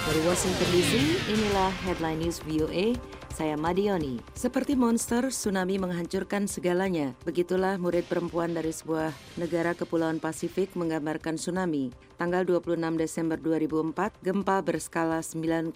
Dari Washington DC, inilah Headline News VOA, saya Madioni. Seperti monster, tsunami menghancurkan segalanya. Begitulah murid perempuan dari sebuah negara kepulauan Pasifik menggambarkan tsunami. Tanggal 26 Desember 2004, gempa berskala 9,1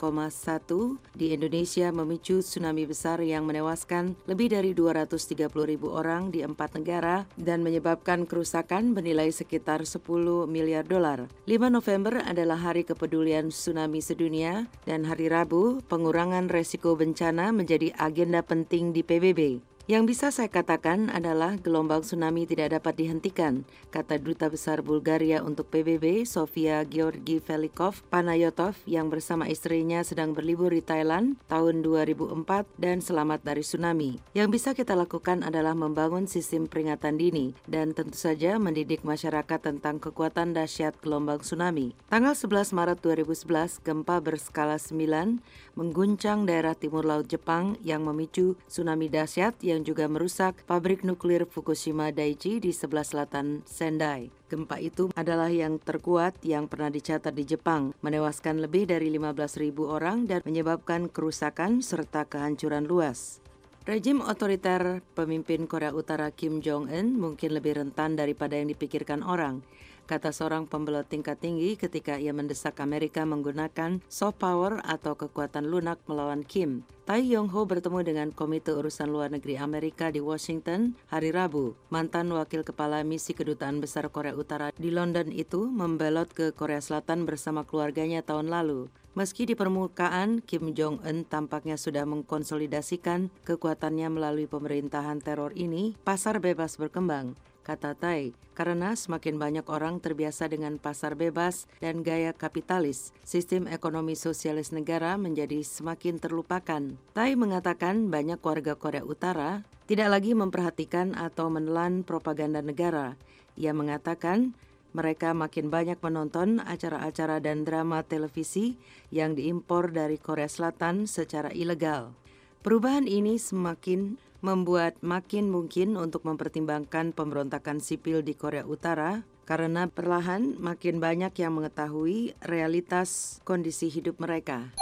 di Indonesia memicu tsunami besar yang menewaskan lebih dari 230.000 orang di 4 negara dan menyebabkan kerusakan bernilai sekitar 10 miliar dolar. 5 November adalah Hari Kepedulian Tsunami Sedunia dan hari Rabu, pengurangan resiko bencana menjadi agenda penting di PBB. Yang bisa saya katakan adalah gelombang tsunami tidak dapat dihentikan, kata Duta Besar Bulgaria untuk PBB, Sofia Georgi Velikov Panayotov, yang bersama istrinya sedang berlibur di Thailand tahun 2004 dan selamat dari tsunami. Yang bisa kita lakukan adalah membangun sistem peringatan dini dan tentu saja mendidik masyarakat tentang kekuatan dahsyat gelombang tsunami. Tanggal 11 Maret 2011, gempa berskala 9 mengguncang daerah timur laut Jepang yang memicu tsunami dahsyat yang juga merusak pabrik nuklir Fukushima Daiichi di sebelah selatan Sendai. Gempa itu adalah yang terkuat yang pernah dicatat di Jepang, menewaskan lebih dari 15.000 orang dan menyebabkan kerusakan serta kehancuran luas. Rejim otoriter pemimpin Korea Utara Kim Jong-un mungkin lebih rentan daripada yang dipikirkan orang, kata seorang pembelot tingkat tinggi ketika ia mendesak Amerika menggunakan soft power atau kekuatan lunak melawan Kim. Tai Yong-ho bertemu dengan Komite Urusan Luar Negeri Amerika di Washington hari Rabu. Mantan wakil kepala misi kedutaan besar Korea Utara di London itu membelot ke Korea Selatan bersama keluarganya tahun lalu. Meski di permukaan, Kim Jong-un tampaknya sudah mengkonsolidasikan kekuatannya melalui pemerintahan teror ini, pasar bebas berkembang, kata Tai, karena semakin banyak orang terbiasa dengan pasar bebas dan gaya kapitalis, sistem ekonomi sosialis negara menjadi semakin terlupakan. Tai mengatakan banyak warga Korea Utara tidak lagi memperhatikan atau menelan propaganda negara. Ia mengatakan mereka makin banyak menonton acara-acara dan drama televisi yang diimpor dari Korea Selatan secara ilegal. Perubahan ini semakin membuat makin mungkin untuk mempertimbangkan pemberontakan sipil di Korea Utara karena perlahan makin banyak yang mengetahui realitas kondisi hidup mereka.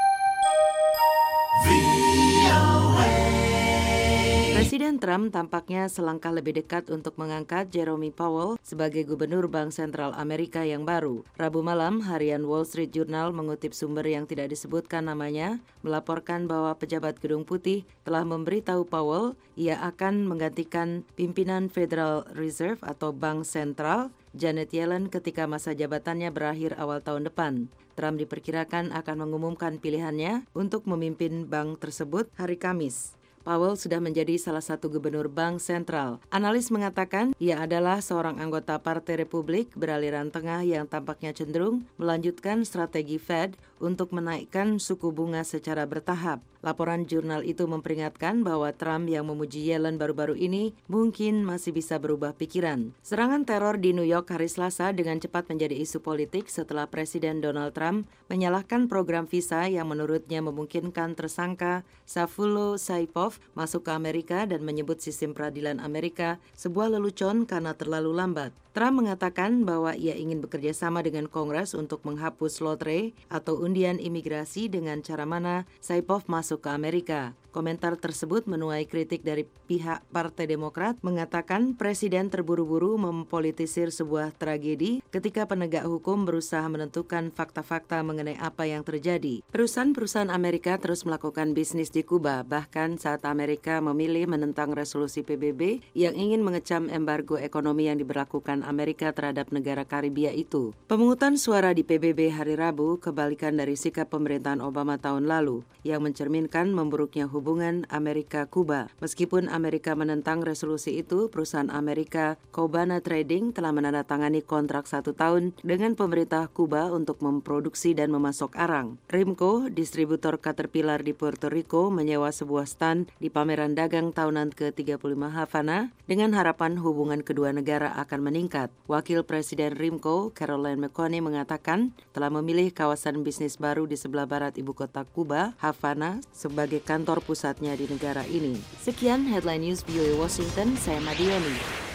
Presiden Trump tampaknya selangkah lebih dekat untuk mengangkat Jerome Powell sebagai gubernur Bank Sentral Amerika yang baru. Rabu malam, harian Wall Street Journal mengutip sumber yang tidak disebutkan namanya, melaporkan bahwa pejabat Gedung Putih telah memberitahu Powell ia akan menggantikan pimpinan Federal Reserve atau Bank Sentral, Janet Yellen, ketika masa jabatannya berakhir awal tahun depan. Trump diperkirakan akan mengumumkan pilihannya untuk memimpin bank tersebut hari Kamis. Powell sudah menjadi salah satu gubernur bank sentral. Analis mengatakan ia adalah seorang anggota Partai Republik beraliran tengah yang tampaknya cenderung melanjutkan strategi Fed untuk menaikkan suku bunga secara bertahap. Laporan jurnal itu memperingatkan bahwa Trump yang memuji Yellen baru-baru ini mungkin masih bisa berubah pikiran. Serangan teror di New York hari Selasa dengan cepat menjadi isu politik setelah Presiden Donald Trump menyalahkan program visa yang menurutnya memungkinkan tersangka Sayfullo Saipov masuk ke Amerika dan menyebut sistem peradilan Amerika sebuah lelucon karena terlalu lambat. Trump mengatakan bahwa ia ingin bekerja sama dengan Kongres untuk menghapus lotre atau undian imigrasi dengan cara mana Saipov masuk ke Amerika. Komentar tersebut menuai kritik dari pihak Partai Demokrat mengatakan Presiden terburu-buru mempolitisir sebuah tragedi ketika penegak hukum berusaha menentukan fakta-fakta mengenai apa yang terjadi. Perusahaan-perusahaan Amerika terus melakukan bisnis di Kuba, bahkan saat Amerika memilih menentang resolusi PBB yang ingin mengecam embargo ekonomi yang diberlakukan Amerika terhadap negara Karibia itu. Pemungutan suara di PBB hari Rabu kebalikan dari sikap pemerintahan Obama tahun lalu yang mencerminkan memburuknya hubungan Amerika-Kuba. Meskipun Amerika menentang resolusi itu, perusahaan Amerika Cubana Trading telah menandatangani kontrak 1 tahun dengan pemerintah Kuba untuk memproduksi dan memasok arang. Rimco, distributor Caterpillar di Puerto Rico, menyewa sebuah stand di pameran dagang tahunan ke-35 Havana dengan harapan hubungan kedua negara akan meningkat. Wakil Presiden Rimco, Caroline McConney, mengatakan telah memilih kawasan bisnis baru di sebelah barat ibu kota Kuba, Havana, sebagai kantor pusatnya di negara ini. Sekian Headline News VOA Washington, saya Madioni.